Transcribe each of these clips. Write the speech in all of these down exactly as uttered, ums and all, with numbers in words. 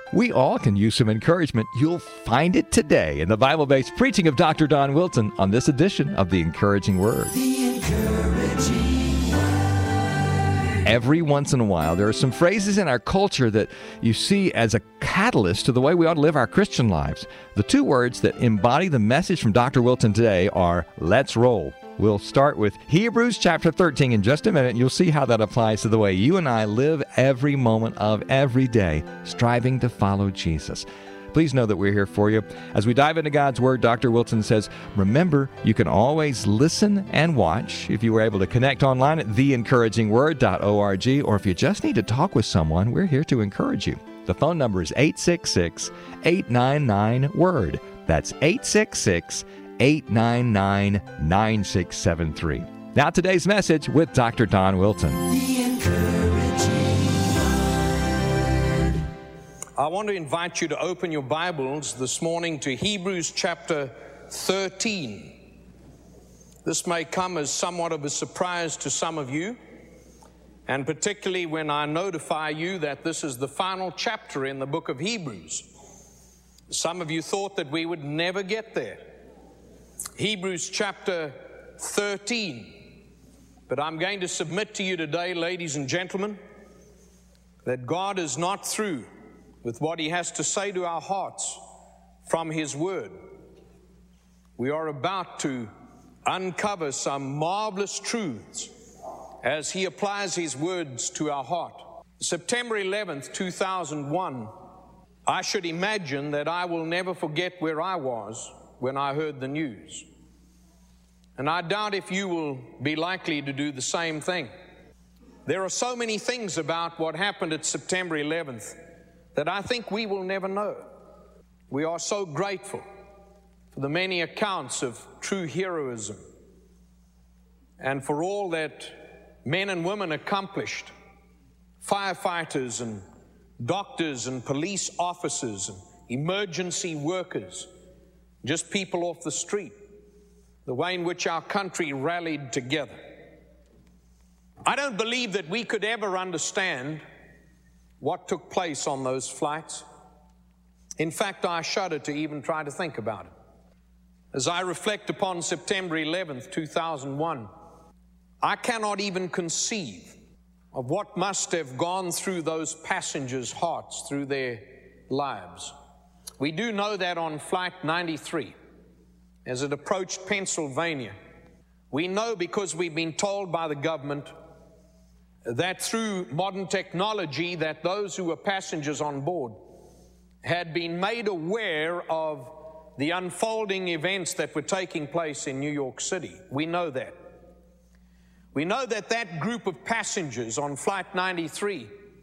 We all can use some encouragement. You'll find it today in the Bible-based preaching of Doctor Don Wilson on this edition of The Encouraging Word. The Encouraging Word. Every once in a while, there are some phrases in our culture that you see as a catalyst to the way we ought to live our Christian lives. The two words that embody the message from Doctor Wilson today are, let's roll. We'll start with Hebrews chapter thirteen in just a minute, and you'll see how that applies to the way you and I live every moment of every day, striving to follow Jesus. Please know that we're here for you. As we dive into God's Word, Doctor Wilson says, remember, you can always listen and watch if you were able to connect online at the encouraging word dot org, or if you just need to talk with someone, we're here to encourage you. The phone number is eight six six, eight nine nine, WORD. That's eight six six, eight nine nine, nine six seven three. Now today's message with Doctor Don Wilson. The Encouraging Word. I want to invite you to open your Bibles this morning to Hebrews chapter thirteen. This may come as somewhat of a surprise to some of you, and particularly when I notify you that this is the final chapter in the book of Hebrews. Some of you thought that we would never get there. Hebrews chapter thirteen. But I'm going to submit to you today, ladies and gentlemen, that God is not through with what He has to say to our hearts from His Word. We are about to uncover some marvelous truths as He applies His words to our heart. September eleventh, two thousand one, I should imagine that I will never forget where I was when I heard the news. And I doubt if you will be likely to do the same thing. There are so many things about what happened at September eleventh that I think we will never know. We are so grateful for the many accounts of true heroism and for all that men and women accomplished, firefighters and doctors and police officers and emergency workers, just people off the street, the way in which our country rallied together. I don't believe that we could ever understand what took place on those flights. In fact, I shudder to even try to think about it. As I reflect upon September eleventh, two thousand one, I cannot even conceive of what must have gone through those passengers' hearts, through their lives. We do know that on Flight ninety-three, as it approached Pennsylvania, we know because we've been told by the government that through modern technology that those who were passengers on board had been made aware of the unfolding events that were taking place in New York City. We know that. We know that that group of passengers on Flight ninety-three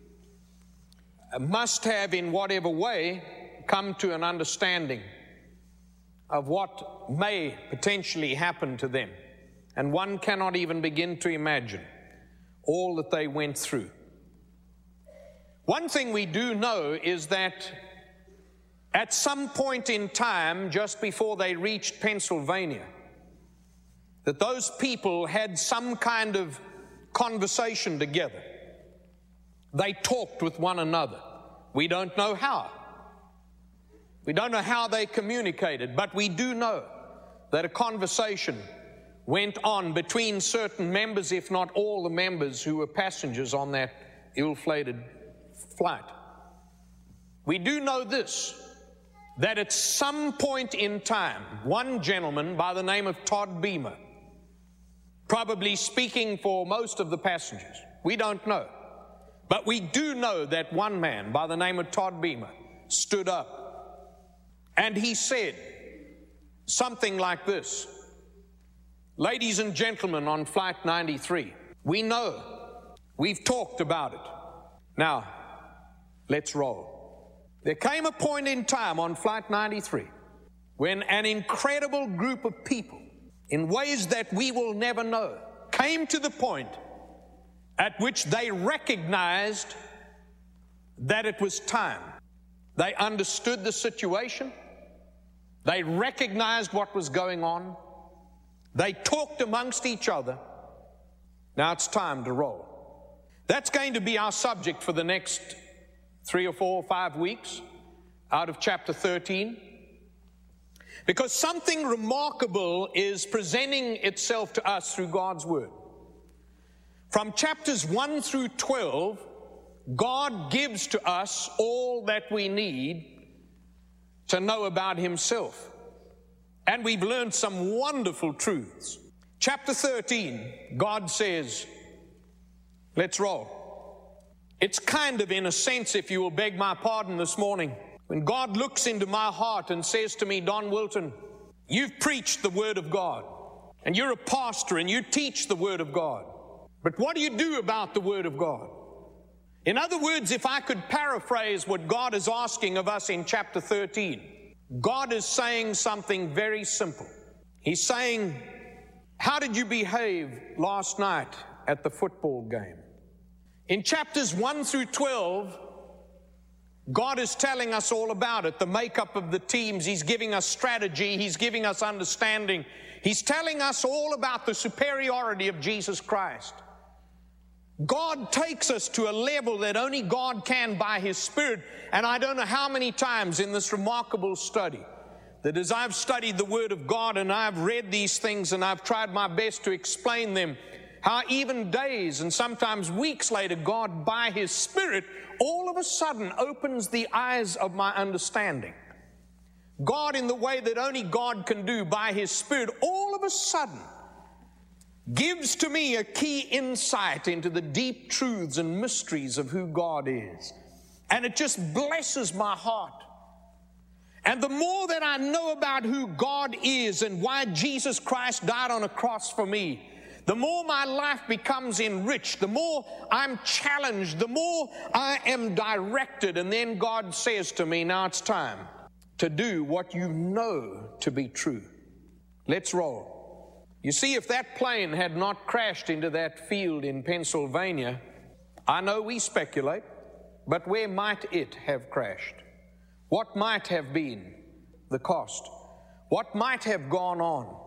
must have, in whatever way, come to an understanding of what may potentially happen to them. And one cannot even begin to imagine all that they went through. One thing we do know is that at some point in time, just before they reached Pennsylvania, that those people had some kind of conversation together. They talked with one another. We don't know how. We don't know how they communicated, but we do know that a conversation went on between certain members, if not all the members who were passengers on that ill-fated flight. We do know this, that at some point in time, one gentleman by the name of Todd Beamer, probably speaking for most of the passengers, we don't know, but we do know that one man by the name of Todd Beamer stood up and he said something like this: ladies and gentlemen on Flight ninety-three, we know, we've talked about it. Now, let's roll. There came a point in time on Flight ninety-three when an incredible group of people, in ways that we will never know, came to the point at which they recognized that it was time. They understood the situation. They recognized what was going on. They talked amongst each other. Now it's time to roll. That's going to be our subject for the next three or four or five weeks. out of chapter thirteen, because something remarkable is presenting itself to us through God's Word. From chapters one through twelve, God gives to us all that we need to know about Himself. And we've learned some wonderful truths. Chapter thirteen, God says, let's roll. It's kind of, in a sense, if you will beg my pardon this morning, when God looks into my heart and says to me, Don Wilton, you've preached the Word of God, and you're a pastor and you teach the Word of God. But what do you do about the Word of God? In other words, if I could paraphrase what God is asking of us in chapter thirteen, God is saying something very simple. He's saying, how did you behave last night at the football game? In chapters one through twelve, God is telling us all about it, the makeup of the teams. He's giving us strategy. He's giving us understanding. He's telling us all about the superiority of Jesus Christ. God takes us to a level that only God can by His Spirit. And I don't know how many times in this remarkable study that as I've studied the Word of God and I've read these things and I've tried my best to explain them, how even days and sometimes weeks later, God by His Spirit all of a sudden opens the eyes of my understanding. God, in the way that only God can do by His Spirit, all of a sudden gives to me a key insight into the deep truths and mysteries of who God is. And it just blesses my heart. And the more that I know about who God is and why Jesus Christ died on a cross for me, the more my life becomes enriched, the more I'm challenged, the more I am directed. And then God says to me, now it's time to do what you know to be true. Let's roll. You see, if that plane had not crashed into that field in Pennsylvania, I know we speculate, but where might it have crashed? What might have been the cost? What might have gone on?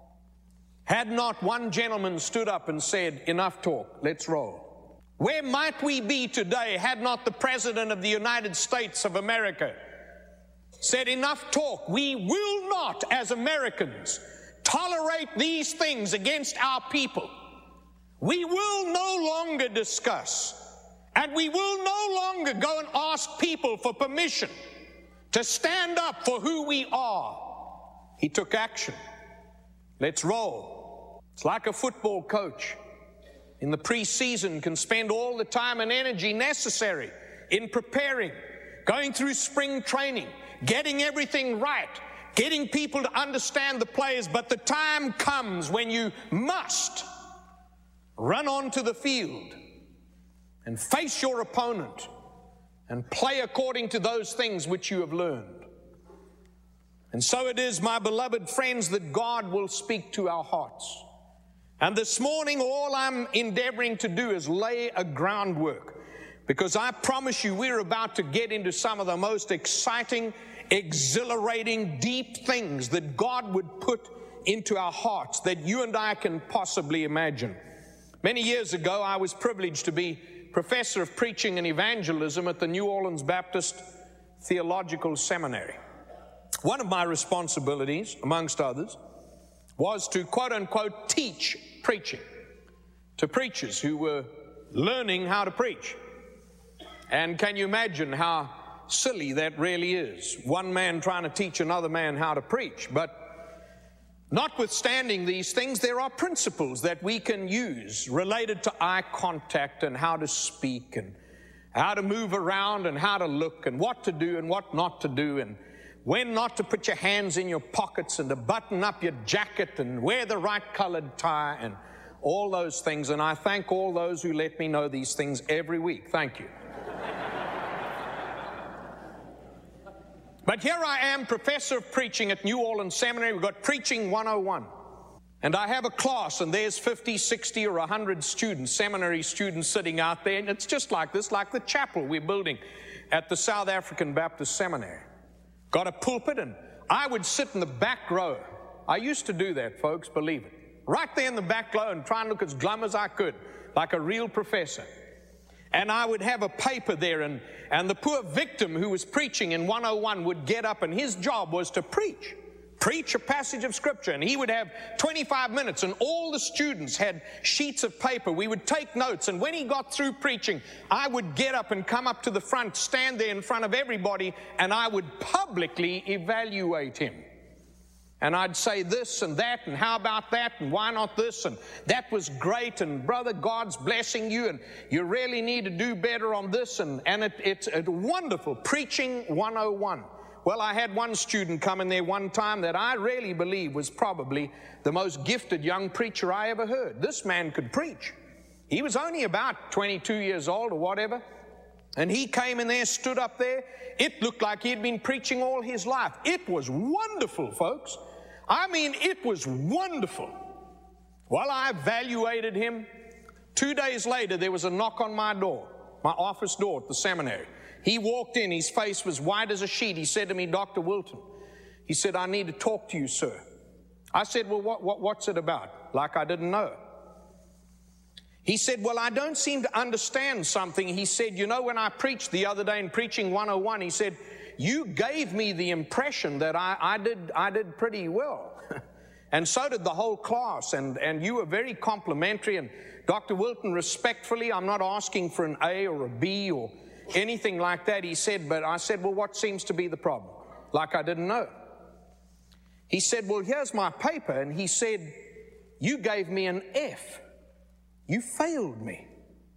Had not one gentleman stood up and said, enough talk, let's roll? Where might we be today had not the President of the United States of America said, enough talk, we will not, as Americans, tolerate these things against our people. We will no longer discuss, and we will no longer go and ask people for permission to stand up for who we are. He took action. Let's roll. It's like a football coach in the preseason can spend all the time and energy necessary in preparing, going through spring training, getting everything right, getting people to understand the players, but the time comes when you must run onto the field and face your opponent and play according to those things which you have learned. And so it is, my beloved friends, that God will speak to our hearts. And this morning, all I'm endeavoring to do is lay a groundwork, because I promise you we're about to get into some of the most exciting, exhilarating, deep things that God would put into our hearts that you and I can possibly imagine. Many years ago, I was privileged to be professor of preaching and evangelism at the New Orleans Baptist Theological Seminary. One of my responsibilities, amongst others, was to quote-unquote teach preaching to preachers who were learning how to preach. And can you imagine how silly that really is? One man trying to teach another man how to preach. But notwithstanding these things, there are principles that we can use related to eye contact and how to speak and how to move around and how to look and what to do and what not to do and when not to put your hands in your pockets and to button up your jacket and wear the right colored tie and all those things. And I thank all those who let me know these things every week. Thank you. But here I am, professor of preaching at New Orleans Seminary. We've got Preaching one oh one. And I have a class, and there's fifty, sixty, or one hundred students, seminary students sitting out there. And it's just like this, like the chapel we're building at the South African Baptist Seminary. Got a pulpit, and I would sit in the back row. I used to do that, folks, believe it. Right there in the back row and try and look as glum as I could, like a real professor. And I would have a paper there, and, and the poor victim who was preaching in one oh one would get up, and his job was to preach. Preach a passage of Scripture, and he would have twenty-five minutes, and all the students had sheets of paper. We would take notes, and when he got through preaching, I would get up and come up to the front, stand there in front of everybody, and I would publicly evaluate him. And I'd say this and that, and how about that, and why not this, and that was great, and brother, God's blessing you, and you really need to do better on this, and, and it, it's a wonderful preaching one oh one. Well, I had one student come in there one time that I really believe was probably the most gifted young preacher I ever heard. This man could preach. He was only about twenty-two years old or whatever. And he came in there, stood up there. It looked like he had been preaching all his life. It was wonderful, folks. I mean, it was wonderful. Well, I evaluated him. Two days later, there was a knock on my door, my office door at the seminary. He walked in, his face was white as a sheet. He said to me, Doctor Wilton, he said, I need to talk to you, sir. I said, well, what, what, what's it about? Like I didn't know. He said, well, I don't seem to understand something. He said, you know, when I preached the other day in Preaching one oh one, he said, you gave me the impression that I, I, did, I did pretty well. And so did the whole class, and, and you were very complimentary. And Doctor Wilton, respectfully, I'm not asking for an A or a B or anything like that. He said, but I said, well, what seems to be the problem? Like I didn't know. He said, well, here's my paper. And he said, you gave me an F. You failed me.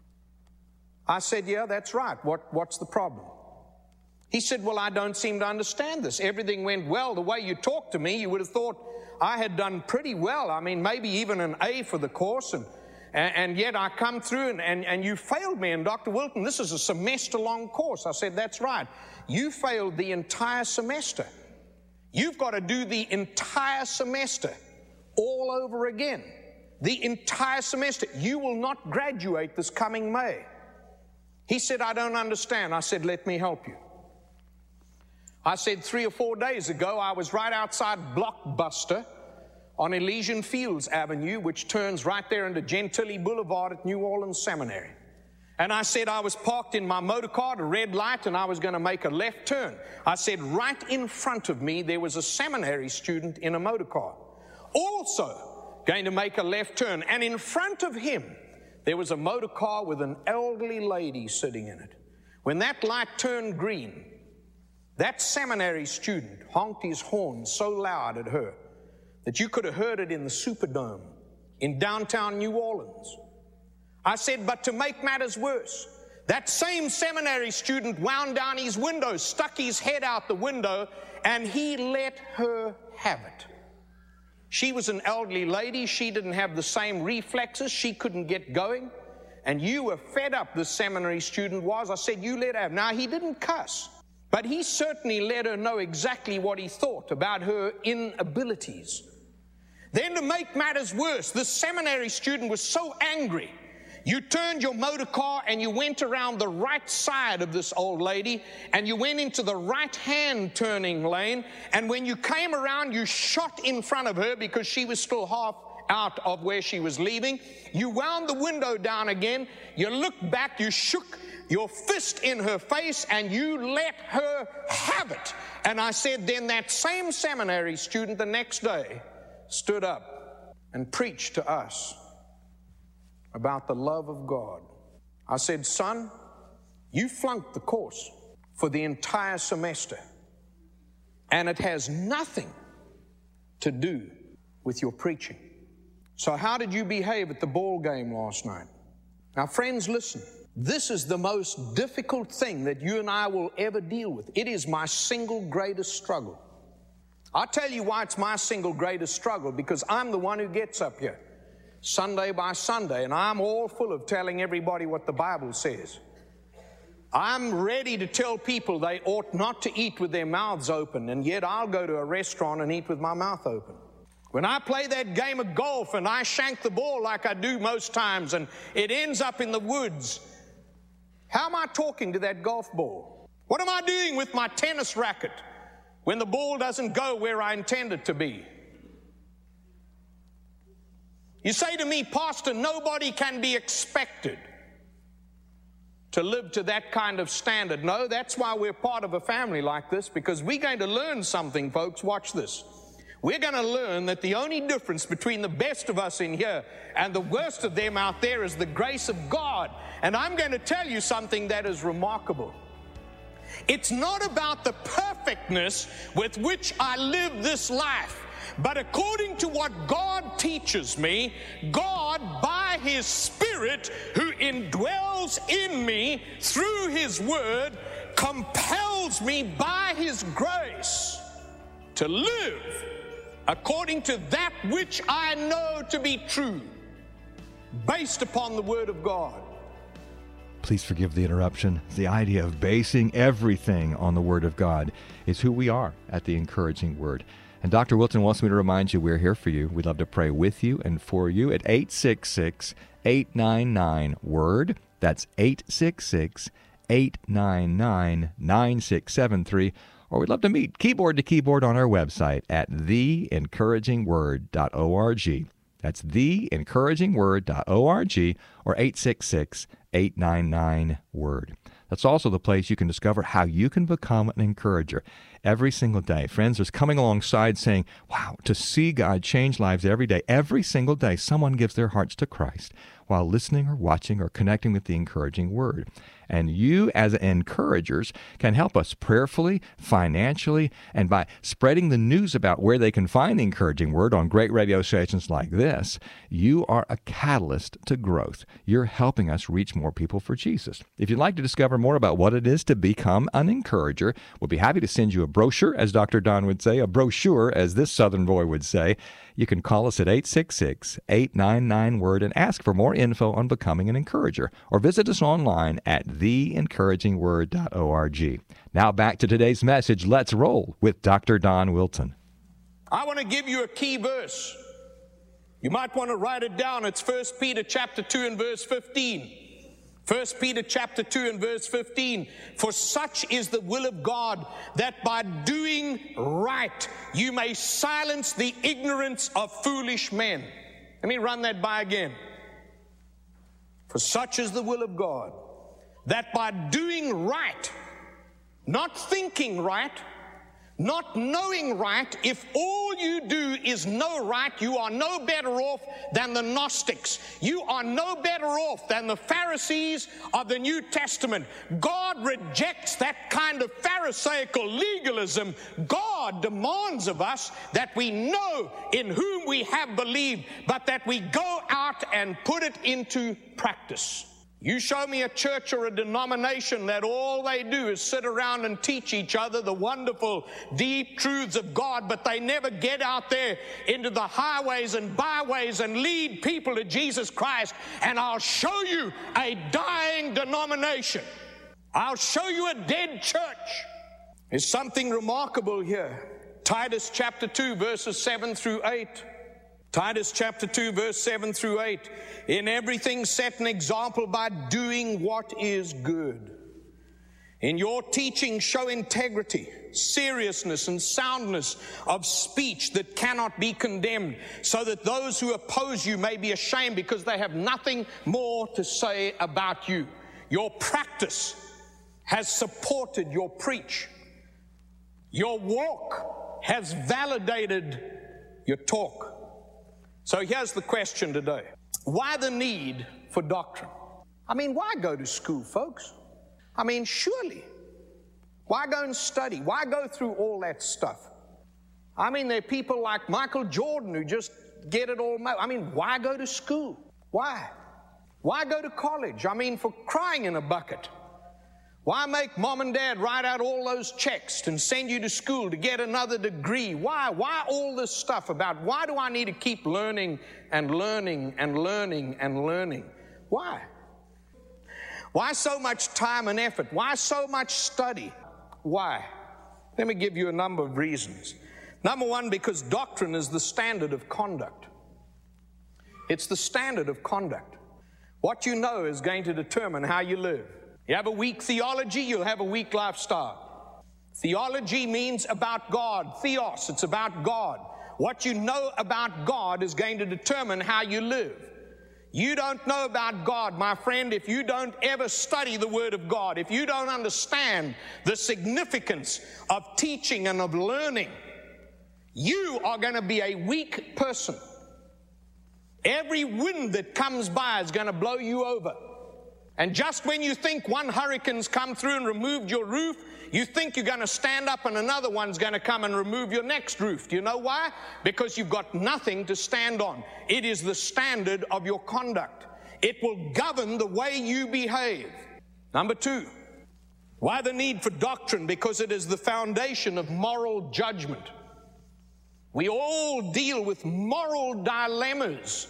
I said, yeah, that's right. What, what's the problem? He said, well, I don't seem to understand this. Everything went well. The way you talked to me, you would have thought I had done pretty well. I mean, maybe even an A for the course. And And, and yet I come through and, and, and you failed me. And Doctor Wilton, this is a semester-long course. I said, that's right. You failed the entire semester. You've got to do the entire semester all over again. The entire semester. You will not graduate this coming May. He said, I don't understand. I said, let me help you. I said, three or four days ago, I was right outside Blockbuster on Elysian Fields Avenue, which turns right there into Gentilly Boulevard at New Orleans Seminary. And I said I was parked in my motor car at a red light, and I was going to make a left turn. I said right in front of me there was a seminary student in a motor car, also going to make a left turn. And in front of him there was a motor car with an elderly lady sitting in it. When that light turned green, that seminary student honked his horn so loud at her that you could have heard it in the Superdome in downtown New Orleans. I said, but to make matters worse, that same seminary student wound down his window, stuck his head out the window, and he let her have it. She was an elderly lady. She didn't have the same reflexes. She couldn't get going. And you were fed up, the seminary student was. I said, you let her have it. Now, he didn't cuss, but he certainly let her know exactly what he thought about her inabilities. Then to make matters worse, the seminary student was so angry, you turned your motor car and you went around the right side of this old lady, and you went into the right-hand turning lane, and when you came around, you shot in front of her because she was still half out of where she was leaving. You wound the window down again, you looked back, you shook your fist in her face, and you let her have it. And I said, then that same seminary student the next day stood up and preached to us about the love of God. I said, son, you flunked the course for the entire semester, and it has nothing to do with your preaching. So how did you behave at the ball game last night? Now, friends, listen. This is the most difficult thing that you and I will ever deal with. It is my single greatest struggle. I'll tell you why it's my single greatest struggle, because I'm the one who gets up here Sunday by Sunday, and I'm all full of telling everybody what the Bible says. I'm ready to tell people they ought not to eat with their mouths open, and yet I'll go to a restaurant and eat with my mouth open. When I play that game of golf and I shank the ball like I do most times and it ends up in the woods, how am I talking to that golf ball? What am I doing with my tennis racket when the ball doesn't go where I intend it to be? You say to me, Pastor, nobody can be expected to live to that kind of standard. No, that's why we're part of a family like this, because we're going to learn something, folks. Watch this. We're going to learn that the only difference between the best of us in here and the worst of them out there is the grace of God. And I'm going to tell you something that is remarkable. It's not about the perfectness with which I live this life, but according to what God teaches me, God, by His Spirit, who indwells in me through His Word, compels me by His grace to live according to that which I know to be true, based upon the Word of God. Please forgive the interruption. The idea of basing everything on the Word of God is who we are at the Encouraging Word. And Doctor Wilton wants me to remind you we're here for you. We'd love to pray with you and for you at eight six six, eight nine nine, WORD. That's eight six six, eight nine nine, nine six seven three. Or we'd love to meet keyboard to keyboard on our website at the encouraging word dot org. That's the encouraging word dot org or eight six six, eight nine nine, WORD. That's also the place you can discover how you can become an encourager every single day. Friends, there's coming alongside saying, wow, to see God change lives every day. Every single day, someone gives their hearts to Christ while listening or watching or connecting with the Encouraging Word. And you, as encouragers, can help us prayerfully, financially, and by spreading the news about where they can find the Encouraging Word on great radio stations like this. You are a catalyst to growth. You're helping us reach more people for Jesus. If you'd like to discover more about what it is to become an encourager, we'll be happy to send you a brochure, as Doctor Don would say, a brochure, as this Southern boy would say. You can call us at eight six six, eight nine nine, WORD and ask for more info on becoming an encourager, or visit us online at the encouraging word dot org. Now back to today's message. Let's roll with Doctor Don Wilton. I want to give you a key verse. You might want to write it down. It's First Peter chapter two and verse fifteen. First Peter chapter two and verse fifteen. For such is the will of God, that by doing right you may silence the ignorance of foolish men. Let me run that by again. For such is the will of God, that by doing right, not thinking right, not knowing right, if all you do is know right, you are no better off than the Gnostics. You are no better off than the Pharisees of the New Testament. God rejects that kind of Pharisaical legalism. God demands of us that we know in whom we have believed, but that we go out and put it into practice. You show me a church or a denomination that all they do is sit around and teach each other the wonderful, deep truths of God, but they never get out there into the highways and byways and lead people to Jesus Christ. And I'll show you a dying denomination. I'll show you a dead church. There's something remarkable here. Titus chapter two, verses seven through eight. Titus chapter two, verse seven through eight. In everything set an example by doing what is good. In your teaching show integrity, seriousness, and soundness of speech that cannot be condemned, so that those who oppose you may be ashamed because they have nothing more to say about you. Your practice has supported your preach. Your walk has validated your talk. So here's the question today. Why the need for doctrine? I mean, why go to school, folks? I mean, surely. Why go and study? Why go through all that stuff? I mean, there are people like Michael Jordan who just get it all. I mean, why go to school? Why? Why go to college? I mean, for crying in a bucket. Why make mom and dad write out all those checks and send you to school to get another degree? Why? Why all this stuff about why do I need to keep learning and learning and learning and learning? Why? Why so much time and effort? Why so much study? Why? Let me give you a number of reasons. Number one, because doctrine is the standard of conduct. It's the standard of conduct. What you know is going to determine how you live. You have a weak theology, you'll have a weak lifestyle. Theology means about God. Theos, it's about God. What you know about God is going to determine how you live. You don't know about God, my friend, if you don't ever study the Word of God, if you don't understand the significance of teaching and of learning, you are going to be a weak person. Every wind that comes by is going to blow you over. And just when you think one hurricane's come through and removed your roof, you think you're going to stand up and another one's going to come and remove your next roof. Do you know why? Because you've got nothing to stand on. It is the standard of your conduct. It will govern the way you behave. Number two, why the need for doctrine? Because it is the foundation of moral judgment. We all deal with moral dilemmas.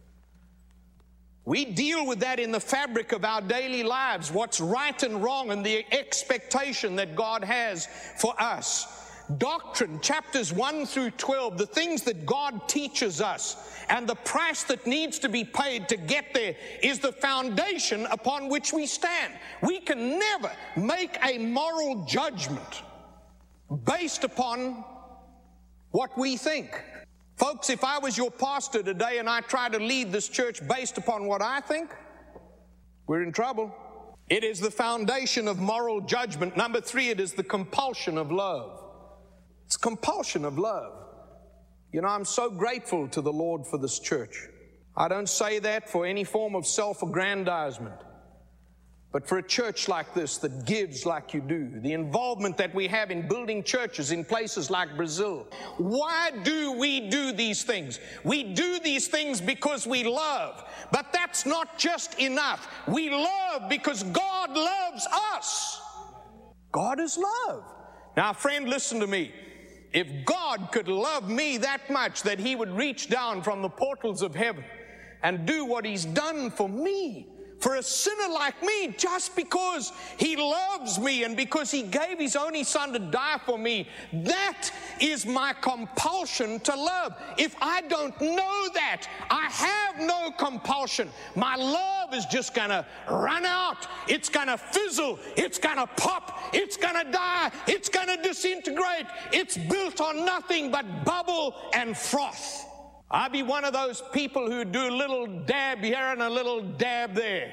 We deal with that in the fabric of our daily lives, what's right and wrong and the expectation that God has for us. Doctrine, chapters one through twelve, the things that God teaches us and the price that needs to be paid to get there is the foundation upon which we stand. We can never make a moral judgment based upon what we think. Folks, if I was your pastor today and I tried to lead this church based upon what I think, we're in trouble. It is the foundation of moral judgment. Number three, it is the compulsion of love. It's compulsion of love. You know, I'm so grateful to the Lord for this church. I don't say that for any form of self-aggrandizement, but for a church like this that gives like you do, the involvement that we have in building churches in places like Brazil. Why do we do these things? We do these things because we love, but that's not just enough. We love because God loves us. God is love. Now, friend, listen to me. If God could love me that much that He would reach down from the portals of heaven and do what He's done for me, for a sinner like me, just because He loves me and because He gave His only Son to die for me, that is my compulsion to love. If I don't know that, I have no compulsion. My love is just going to run out. It's going to fizzle. It's going to pop. It's going to die. It's going to disintegrate. It's built on nothing but bubble and froth. I'll be one of those people who do a little dab here and a little dab there.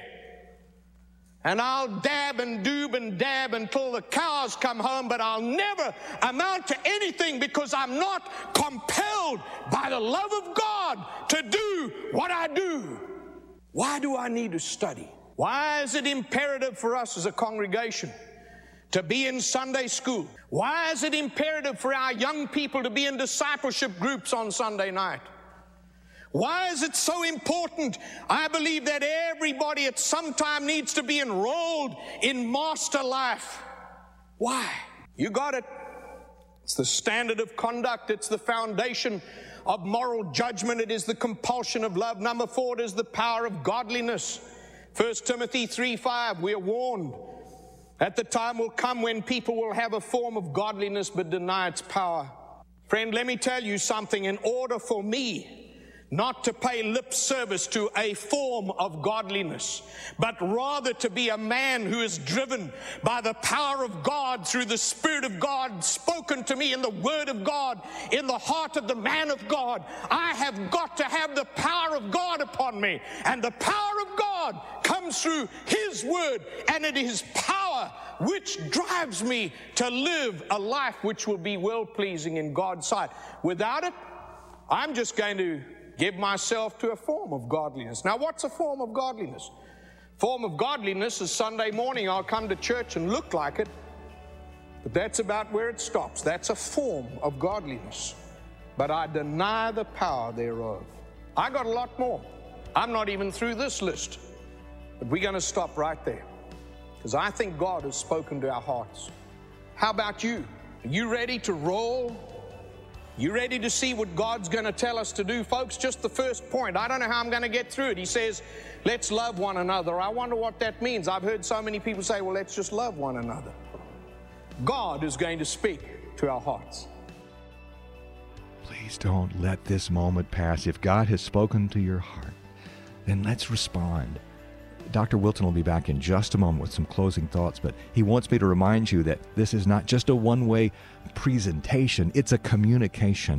And I'll dab and doob and dab until the cows come home, but I'll never amount to anything because I'm not compelled by the love of God to do what I do. Why do I need to study? Why is it imperative for us as a congregation to be in Sunday school? Why is it imperative for our young people to be in discipleship groups on Sunday night? Why is it so important? I believe that everybody at some time needs to be enrolled in Master Life. Why? You got it. It's the standard of conduct. It's the foundation of moral judgment. It is the compulsion of love. Number four, it is the power of godliness. First Timothy three five, we are warned that the time will come when people will have a form of godliness but deny its power. Friend, let me tell you something. In order for me not to pay lip service to a form of godliness, but rather to be a man who is driven by the power of God through the Spirit of God spoken to me in the Word of God, in the heart of the man of God. I have got to have the power of God upon me, and the power of God comes through His Word, and it is power which drives me to live a life which will be well-pleasing in God's sight. Without it, I'm just going to give myself to a form of godliness. Now, what's a form of godliness? Form of godliness is Sunday morning I'll come to church and look like it, but that's about where it stops. That's a form of godliness, but I deny the power thereof. I got a lot more. I'm not even through this list, but we're going to stop right there because I think God has spoken to our hearts. How about you? Are you ready to roll? You ready to see what God's going to tell us to do? Folks, just the first point. I don't know how I'm going to get through it. He says, let's love one another. I wonder what that means. I've heard so many people say, well, let's just love one another. God is going to speak to our hearts. Please don't let this moment pass. If God has spoken to your heart, then let's respond. Doctor Wilton will be back in just a moment with some closing thoughts, but he wants me to remind you that this is not just a one-way presentation, it's a communication.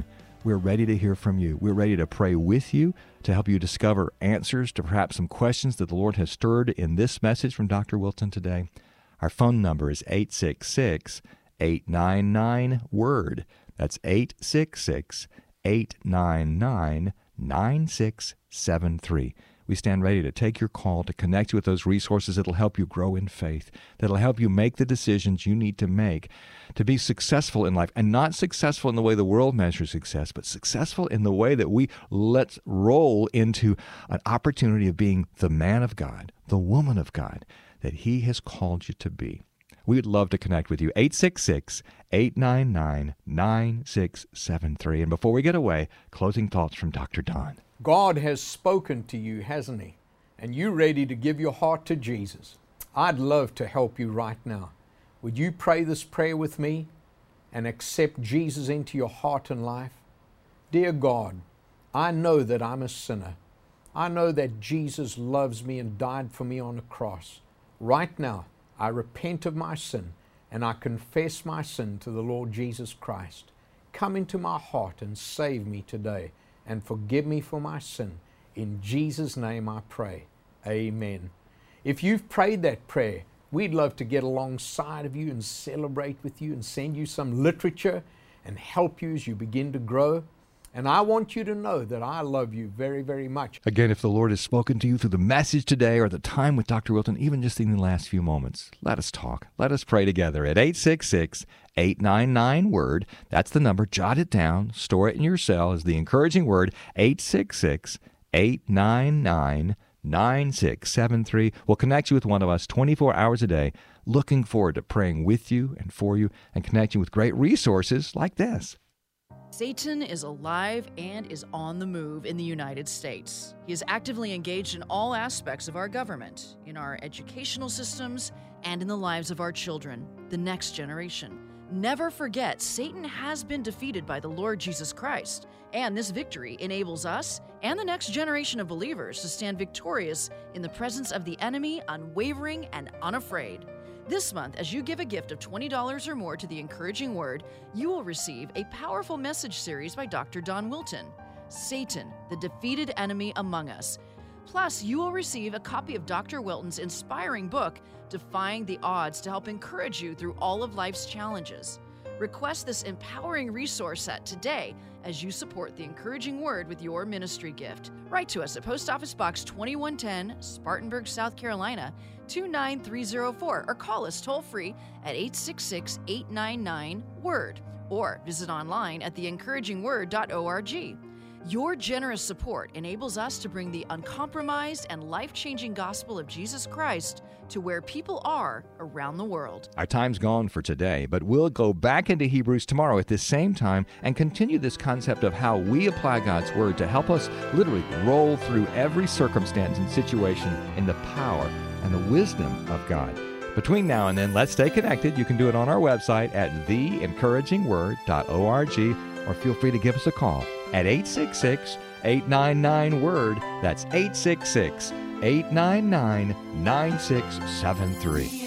We're ready to hear from you. We're ready to pray with you to help you discover answers to perhaps some questions that the Lord has stirred in this message from Doctor Wilton today. Our phone number is eight six six, eight nine nine, WORD. That's eight six six, eight nine nine, nine six seven three. We stand ready to take your call, to connect you with those resources that'll help you grow in faith, that'll help you make the decisions you need to make to be successful in life, and not successful in the way the world measures success, but successful in the way that we let's roll into an opportunity of being the man of God, the woman of God that He has called you to be. We'd love to connect with you. eight six six, eight nine nine, nine six seven three. And before we get away, closing thoughts from Doctor Don. God has spoken to you, hasn't He? And you're ready to give your heart to Jesus. I'd love to help you right now. Would you pray this prayer with me and accept Jesus into your heart and life? Dear God, I know that I'm a sinner. I know that Jesus loves me and died for me on a cross. Right now, I repent of my sin and I confess my sin to the Lord Jesus Christ. Come into my heart and save me today, and forgive me for my sin. In Jesus' name I pray. Amen. If you've prayed that prayer, we'd love to get alongside of you and celebrate with you and send you some literature and help you as you begin to grow. And I want you to know that I love you very, very much. Again, if the Lord has spoken to you through the message today or the time with Doctor Wilton, even just in the last few moments, let us talk. Let us pray together at eight six six, eight nine nine, WORD. That's the number. Jot it down. Store it in your cell as the encouraging word, eight six six, eight nine nine, nine six seven three. We'll connect you with one of us twenty-four hours a day. Looking forward to praying with you and for you and connecting with great resources like this. Satan is alive and is on the move in the United States. He is actively engaged in all aspects of our government, in our educational systems, and in the lives of our children, the next generation. Never forget, Satan has been defeated by the Lord Jesus Christ, and this victory enables us and the next generation of believers to stand victorious in the presence of the enemy, unwavering and unafraid. This month, as you give a gift of twenty dollars or more to the Encouraging Word, you will receive a powerful message series by Doctor Don Wilton, Satan, the Defeated Enemy Among Us. Plus, you will receive a copy of Doctor Wilton's inspiring book, Defying the Odds, to help encourage you through all of life's challenges. Request this empowering resource set today as you support the Encouraging Word with your ministry gift. Write to us at Post Office Box twenty-one ten, Spartanburg, South Carolina, two nine three zero four, or call us toll-free at eight six six, eight nine nine, WORD, or visit online at the encouraging word dot org. Your generous support enables us to bring the uncompromised and life-changing gospel of Jesus Christ to where people are around the world. Our time's gone for today, but we'll go back into Hebrews tomorrow at this same time and continue this concept of how we apply God's Word to help us literally roll through every circumstance and situation in the power and the wisdom of God. Between now and then, let's stay connected. You can do it on our website at the encouraging word dot org, or feel free to give us a call at eight six six, eight nine nine, WORD. That's eight six six, eight nine nine, nine six seven three.